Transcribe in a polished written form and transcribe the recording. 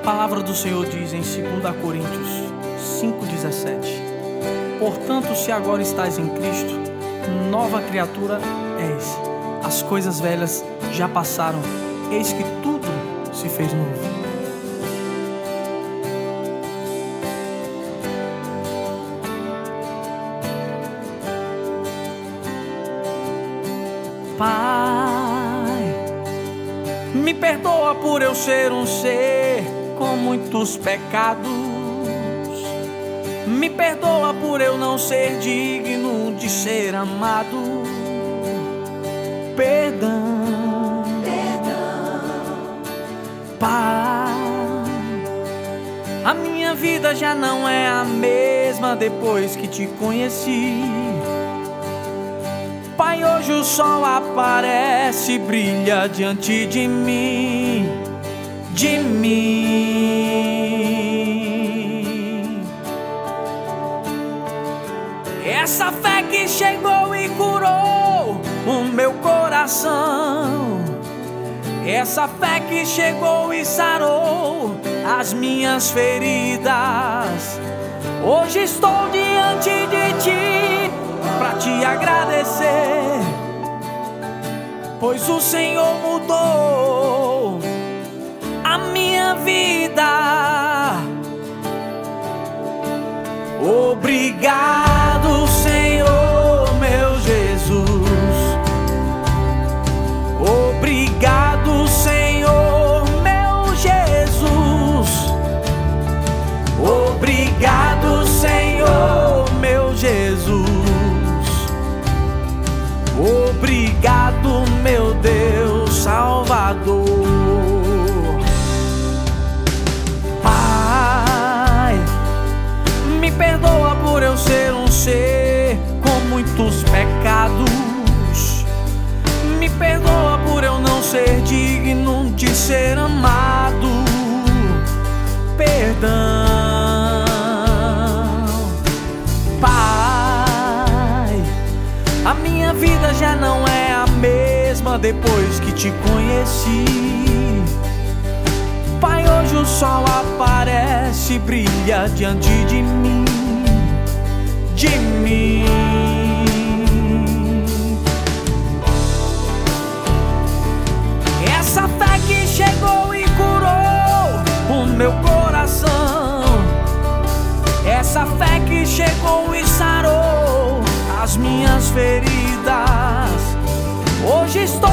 palavra do Senhor diz em 2 Coríntios 5,17: portanto, se agora estás em Cristo, nova criatura és. As coisas velhas já passaram, eis que tudo se fez novo. Pai, me perdoa por eu ser um ser com muitos pecados. Me perdoa por eu não ser digno de ser amado. Perdão, Pai, a minha vida já não é a mesma depois que te conheci. Pai, hoje o sol aparece e brilha diante de mim, Essa fé que chegou e curou o meu coração, essa fé que chegou e sarou as minhas feridas. Hoje estou diante de ti pra te agradecer, pois o Senhor mudou a minha vida. Obrigado, Senhor, meu Jesus. Obrigado, Senhor, meu Jesus. Obrigado, Senhor, meu Jesus. Obrigado, meu Deus Salvador. Pai, me perdoa por eu ser um ser com muitos pecados. Me perdoa por eu não ser digno de ser amado. Perdão, Pai, a minha vida já não é a mesma depois que te conheci. Pai, hoje o sol aparece e brilha diante de mim, Essa fé que chegou e curou o meu coração, essa fé que chegou e sarou as minhas feridas. Hoje estou